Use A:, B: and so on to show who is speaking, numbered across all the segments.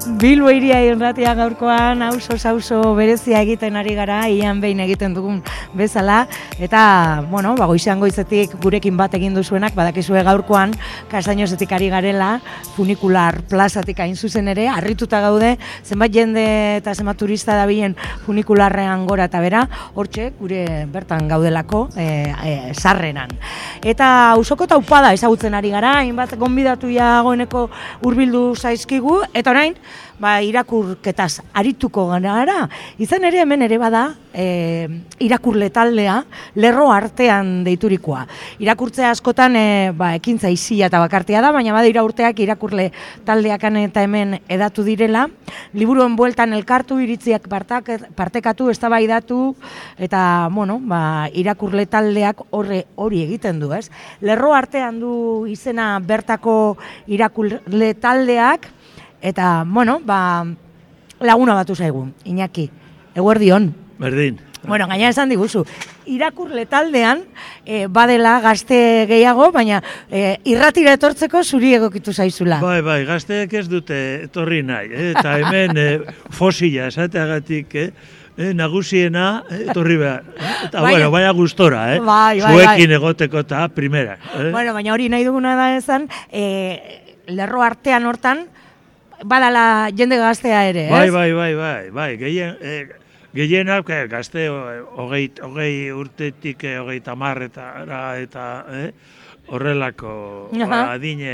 A: Bilbo Hiria irratia gaurkoan auzo berezia egiten ari gara, ian behin egiten dugun bezala, eta, bueno, goizean goizetik gurekin bat egin duzuenak, badakizue gaurkoan, Kastaiñosetik ari garela, funikular plazatik hain zuzen ere, harrituta gaude, zenbat jende eta zenbat turista dabilen funikularrean gora eta bera, hortxe, gure bertan gaudelako, sarreran. Eta auzoko taupada ezagutzen ari gara, hainbat gonbidatu jagoeneko hurbildu zaizkigu, eta orain, irakurketaz arituko gara. Izan ere hemen ere bada irakurle taldea lerro artean deiturikoa. Irakurtzea askotan ekintza isila eta bakartia da, baina badira urteak irakurle taldeakan eta hemen edatu direla. Liburuen bueltan elkartu, iritziak partekatu, eztabaidatu eta irakurle taldeak hori egiten du, ez? Lerro artean du izena bertako irakurle taldeak. Eta, laguna batu zaigu, Iñaki, eguerdion.
B: Berdin.
A: Gaina esan diguzu, irakurle taldean badela gazte gehiago, baina irratira etortzeko zuri egokitu zaizula.
B: Bai, gazteek ez dute etorri nahi, eta hemen fosila esateagatik, nagusiena etorri behar. Eta, baina gustora, zuekin egoteko eta primera.
A: Baina hori nahi duguna da esan, lerro artean hortan, badala jende gaztea ere, ez?
B: Bai, gehienak gazte hogei urtetik hogei tamarretara eta horrelako adine,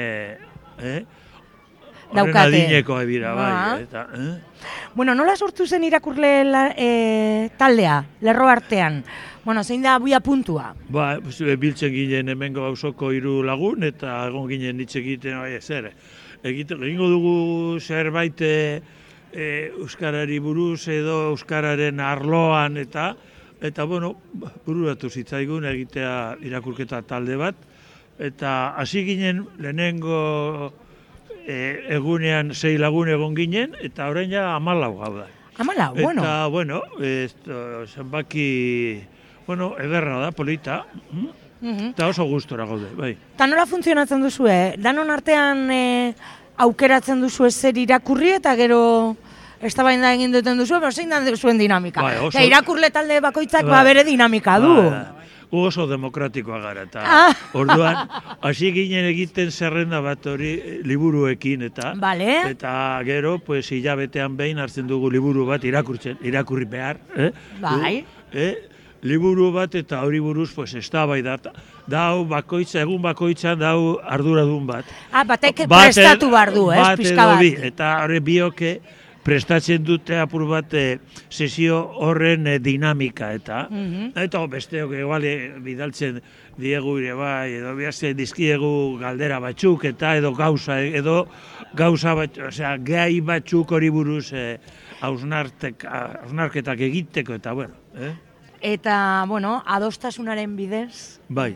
B: horren adineko ebira, bai.
A: Nola sortu zen irakurle taldea, lerro artean? Zein da buia puntua?
B: Biltzen ginen hemengo auzoko 3 lagun eta egon ginen hitz egiten, egingo dugu zerbait euskarari buruz edo euskararen arloan eta bururatu zitzaigun egitea irakurketa talde bat eta hasi ginen lehenengo egunean 6 lagun egon ginen eta orain ja 14 gauda.
A: 14,
B: Eta, zenbaki, ederra da, polita. Eta oso gustora gaude, bai.
A: Eta nola funtzionatzen duzue? Danon artean aukeratzen duzue zer irakurri eta gero eztabaida egin duten duzue, zein da zuen dinamika? Irakurle talde bakoitzak bere dinamika du.
B: Oso demokratikoa gara, eta orduan, hasi ginen egiten zerrenda bat hori liburuekin, eta gero, hilabetean behin hartzen dugu liburu bat irakurri behar.
A: Bai.
B: Liburu bat eta hori buruz eztabaida dau bakoitza, egun bakoitzan dau arduradun bat.
A: Batek prestatu behar du, pixka bat.
B: Eta hori bioke prestatzen dute apur bat sesio horren dinamika eta besteok egual bidaltzen diegu ere bai, edo bihazten dizkiegu galdera batzuk eta edo gauza bat, gai batzuk hori buruz hausnarketak egiteko eta
A: Eta, adostasunaren bidez?
B: Bai.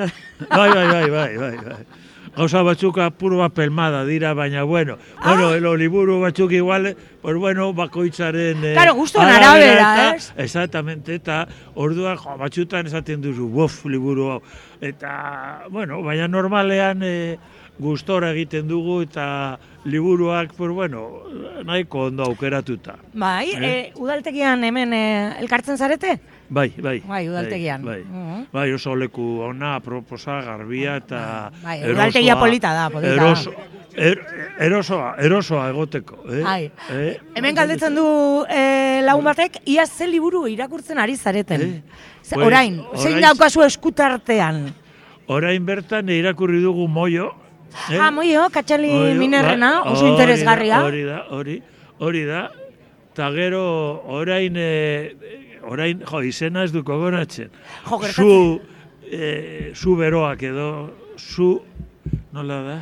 B: Gauza batzuk apur bat pelmada dira, baina, liburu batzuk igual, bakoitzaren...
A: Claro, gustuan arabera, ez?
B: Exactamente, eta orduan batzutan esaten duzu, liburu hau. Eta, baina normalean gustora egiten dugu eta liburuak, nahiko ondo aukeratuta.
A: Bai, udaltegian hemen elkartzen zarete?
B: Bai.
A: Udaltegian.
B: Bai, oso leku ona, proposa, garbia eta erosoa.
A: Udaltegia polita da.
B: Erosoa egoteko.
A: Hemen galdetzen du lagun batek, ia ze liburu irakurtzen ari zareten. Orain, zein daukazu eskutartean?
B: Orain bertan irakurri dugu Moio.
A: Moio, Katxali Minerrena, oso interesgarria.
B: Hori da. Eta gero, orain, izena ez duko goratzen. Zu beroak edo, nola da?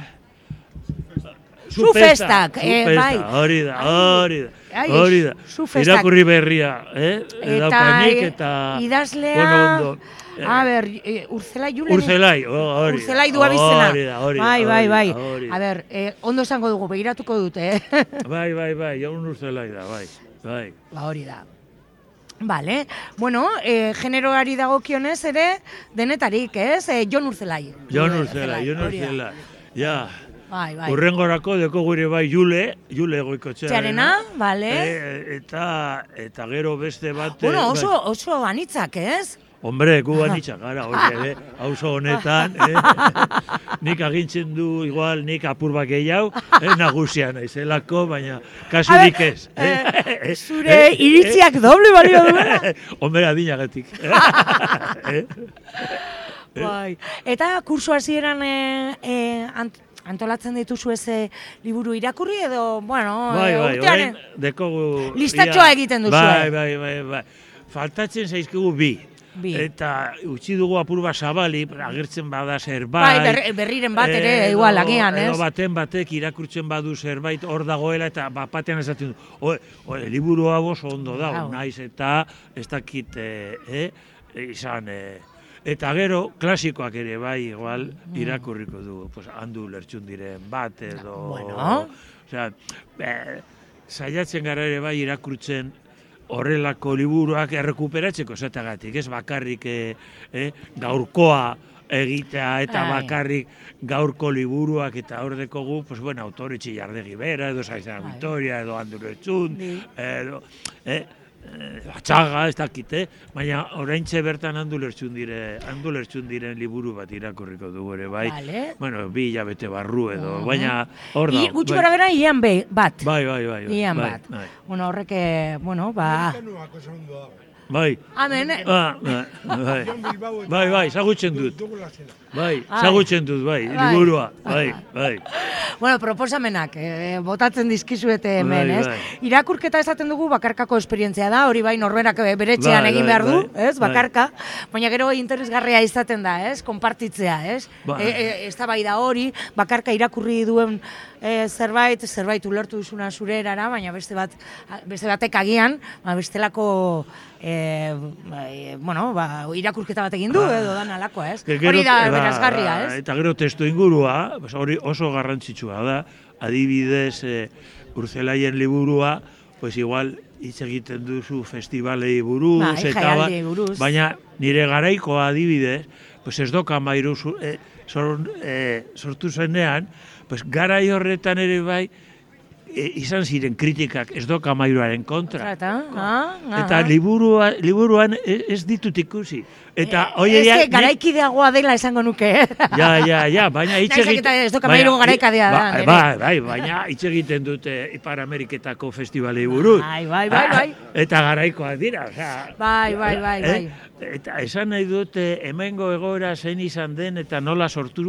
A: Zu festak, bai.
B: Hori da. Irakurri berria, daukanik eta...
A: Idazlea... Urzelai Julen...
B: Urzelai
A: du abizena.
B: Bai.
A: Ondo esango dugu, begiratuko dute,
B: Bai, jaun Urzelai da, bai.
A: Hori da. Bale, generoari dagokionez ere denetarik, ez? Jon Urzelai.
B: Jon Urzelai. Ja,
A: Bai.
B: Urrengorako deko gure bai Jule Goikotxearena.
A: Bale.
B: Eta gero beste bat...
A: Bueno, oso anitzak, ez?
B: Hombre, gu anitzak, gara, hori, auzo honetan, nik agintzen du, igual, nik apur bat gehiago, nagusia naizelako, baina kasurik ez.
A: Zure iritziak doble balio duela?
B: Hombre, adinagatik.
A: Bai. Eta kurso hasieran antolatzen dituzu ez liburu irakurri edo, bueno,
B: urtearen dekogu...
A: Listatxoa egiten duzu.
B: Bai. Faltatzen zaizkigu bi. Eta utzi dugu apur bat zabali, agertzen bada zerbait.
A: Bai, berriren bat ere, igual, agian, ez?
B: Edo batek irakurtzen badu zerbait hor dagoela eta batean esaten du. Liburu hau oso ondo dago, naiz eta ez dakit izan... Eta gero, klasikoak ere bai, igual, irakurriko du. Handu Lertxundiren bat edo...
A: Bueno.
B: Osea, saiatzen gara ere bai irakurtzen horrelako liburuak errekuperatzeko zetagatik, ez bakarrik gaurkoa egitea eta bakarrik gaurko liburuak eta hor dekogu, pues bueno, autore Txillardegi Bera, edo Saizana Vitoria, edo Handu Lertxundi, edo... Atxaga, ez dakit, baina oraintxe bertan Handu Lertxundiren liburu bat irakurriko dugu ere, bai. Bueno, 2 hilabete barru edo, baina hor da.
A: Gutxi gara bera, ian bat.
B: Bai.
A: Ian bat. Bueno, horrek, bueno, ba...
B: Bai.
A: Amen.
B: Bai, zagutzen dut. Zagutzen dut, liburua. Bai.
A: Bueno, proposamenak, botatzen dizkizuete hemen, ez? Irakurketa esaten dugu bakarkako esperientzia da, hori bai norberak beretxean egin behar du, ez? Bakarka. Baina gero interesgarria izaten da, ez? Konpartitzea, ez? Ez da bai da hori, bakarka irakurri duen zerbait ulertu duzuna zure erara, baina beste batek agian, bestelako irakurketa bat egin du, edo dan alakoa, ez? Hori da berazgarria, ez?
B: Eta gero testu ingurua, hori oso garrantzitsua da, adibidez Urtzelaien liburua, pues igual hitz egiten duzu festivalei buruz, baina nire garaikoa adibidez, pues ez doka mairu sortu zenean, pues garai horretan ere bai, izan ziren kritikak ez doka mairuaren kontra. Eta liburuan ez ditut ikusi.
A: Ez garaikideagoa dela esango nuke.
B: Ja, baina hitz egiten...
A: Ez doka mairu garaikadea da.
B: Bai, baina hitz egiten dute Ipar Ameriketako festivalei buruz.
A: Bai.
B: Eta garaikoak dira.
A: Bai.
B: Eta esan nahi dute hemengo egoera zein izan den eta nola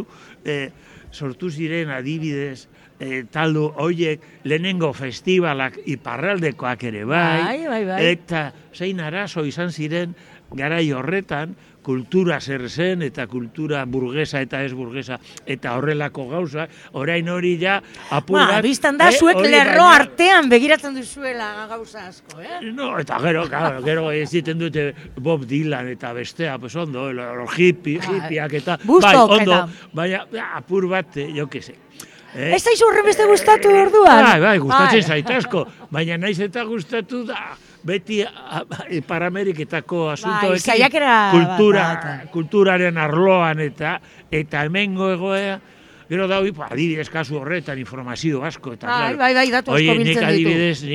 B: sortu ziren adibidez taldu horiek lehenengo festivalak iparraldekoak ere bai. Eta zein arazo izan ziren garai horretan kultura zer zen eta kultura burgesa eta ez burgesa eta horrelako gauza, orain hori ja apurat...
A: Biztan da, zuek lerro artean begiratzen duzuela gauza asko,
B: No, eta gero ez ziten dute Bob Dylan eta bestea, pues ondo, hippiak eta... Bai, ondo, baina apur bat, jo que se.
A: Ez zaizu horren beste gustatu orduan?
B: Bai, gustatzen zaitazko, baina naiz eta gustatu da... Beti Ipar Ameriketako asuntoekin kulturaren arloan eta hemengo egoea, gero da adibidez kasu horretan informazio asko.
A: Bai, datu asko biltzen ditu.
B: Adibidez,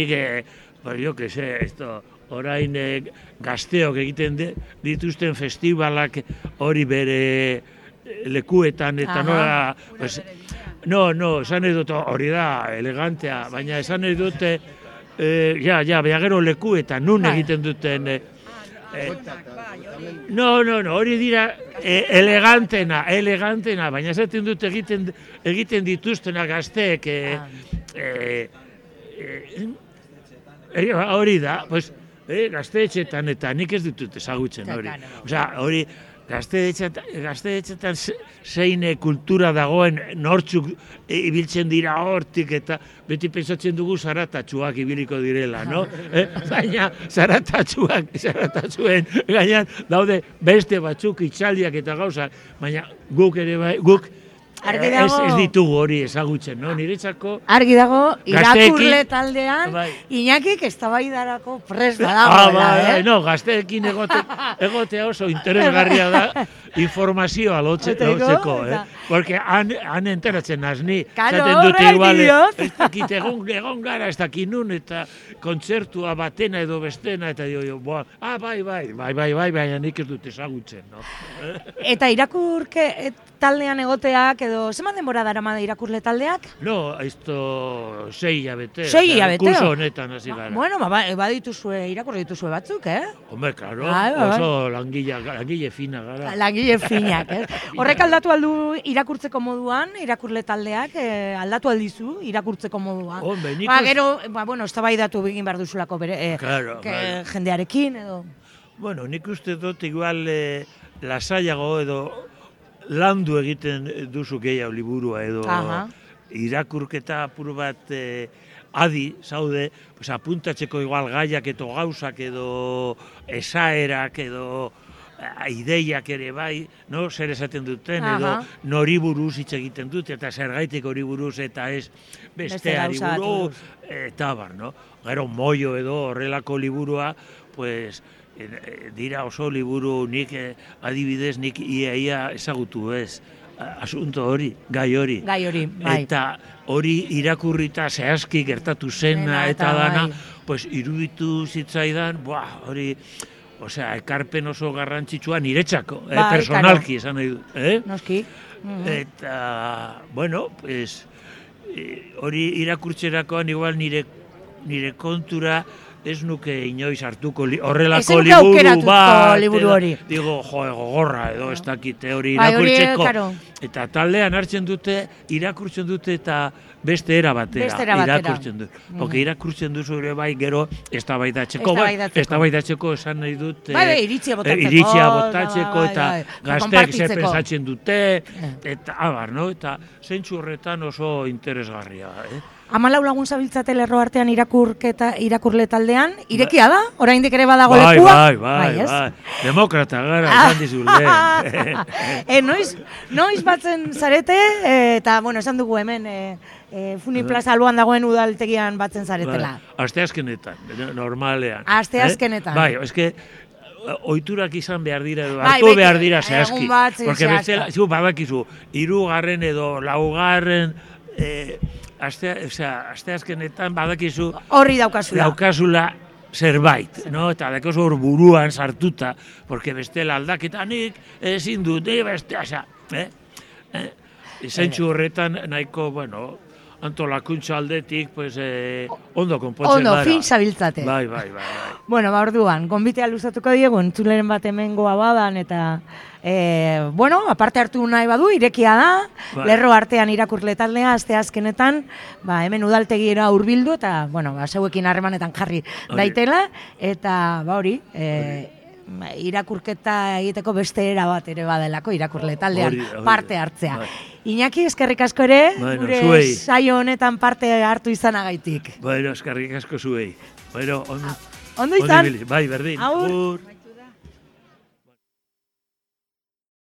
B: nik, orain gazteok egiten dituzten festivalak hori bere lekuetan eta nola... No, esan edut hori da elegantea, baina esan edut... gero leku eta nun egiten duten... No, hori dira elegantena, baina esaten dut egiten dituztena gazteek... Hori da, gazteetxetan eta nik ez ditut ezagutzen hori. Osea, hori... Gazteetxetan zein kultura dagoen nortzuk ibiltzen dira hortik eta beti pentsatzen dugu zaratatxuak ibiliko direla, no? Baina zaratatxuen gainean daude beste batzuk itxaldiak eta gauzak, baina guk ere bai, guk
A: Argi dago.
B: Ez ditugu hori ezagutzen, no? Niretzako
A: Argi dago, irakurle
B: gazteekin-
A: taldean,
B: Bai.
A: Iñakik eztabaidarako prest dagoela,
B: No, gazteekin egotea oso interesgarria da informazioa lotzeko, Porque han enteratzen nazni.
A: Claro,
B: Zaten dute
A: horrek
B: igual,
A: diot.
B: ez dakit egon gara, ez dakit nun, eta kontzertua batena edo bestena, eta bai, baina nik ez dut ezagutzen, no?
A: Eta irakurke taldean egoteak, edo zeman denbora darama irakurle taldeak?
B: No, esto 6 hilabete.
A: 6 hilabete?
B: Kurso honetan hasi gara.
A: Bueno, irakurri dituzue batzuk,
B: Hombre, claro,
A: Bai.
B: oso langile fina gara.
A: Langile finak, Horrek aldatu aldu irakurtzeko moduan, irakurle taldeak, aldatu aldizu irakurtzeko moduan.
B: Hombre, nik
A: Gero, eztabaidatu egin behar duzulako bere,
B: Claro, bai.
A: jendearekin, edo...
B: Bueno, nik uste dut igual lasaiago edo landu egiten duzu gehiago liburua edo irakurketa apur bat adi zaude, pues apuntatzeko igual gaiak edo gauzak edo esaerak edo ideiak ere bai, no? Zer esaten duten edo nori buruz hitz egiten dute eta zergaitik hori buruz eta ez besteari buruz eta bar, no? Gero moio edo horrelako liburua, pues dira oso liburu nik adibidez nik ia ezagutu ez asunto hori, gai hori.
A: Bai.
B: Eta hori irakurrita zehazki gertatu zena eta dana, pues iruditu zitzaidan, hori, ekarpen oso garrantzitsua niretzako, personalki esan nahi dut.
A: Noski.
B: Eta, bueno, pues hori irakurtzerakoan igual nire kontura ez nuke inoiz hartuko horrelako liburu
A: hori.
B: Digo, gogorra edo ez dakite hori irakurtzeko. Eta taldean hartzen dute, irakurtzen dute eta beste era batera irakurtzen dut. Porque irakurtzen duzu ere bai gero eztabaidatzeko esan nahi dut iritzia botatzeko eta gazteak zer pensatzen dute eta abar, no? Eta zentzu horretan oso interesgarria,
A: 14 lagun zabiltzate Lerro artean irakurle taldean, irekia da? Oraindik ere badago lekua?
B: Bai. Demokrata gara, esan dizule.
A: Noiz batzen zarete, eta, esan dugu hemen, Funi Plaza alboan dagoen udaltegian batzen zaretela.
B: Asteazkenetan, normalean.
A: Asteazkenetan.
B: Bai, eske, ohiturak izan behar dira, hartu behar dira zehazki. Porque bestela, badakizu, 3. edo 4. Asteazkenetan badakizu
A: horri daukazula
B: zerbait, no? Eta dakozu hor buruan sartuta, porque bestela aldaketanik ezin dut, bestea, zentzu horretan nahiko, antolakuntza aldetik, ondo konpontzen gara.
A: Ondo, fin zabiltzate.
B: Bai.
A: Orduan, gonbitea luzatuko diegu, entzuleren bat hemengoa badan, eta, aparte hartu nahi badu, irekia da, Lerro artean irakurle taldea, asteazkenetan, hemen udaltegiera hurbildu, eta, zeuekin harremanetan jarri daitela, eta, hori, irakurketa egiteko beste era bat ere badelako irakurle taldean parte hartzea. Iñaki, eskerrik asko ere, gure saio honetan parte hartu izanagaitik.
B: Eskerrik asko zuei.
A: Ondo izan.
B: Bai, berdin.
A: Agur.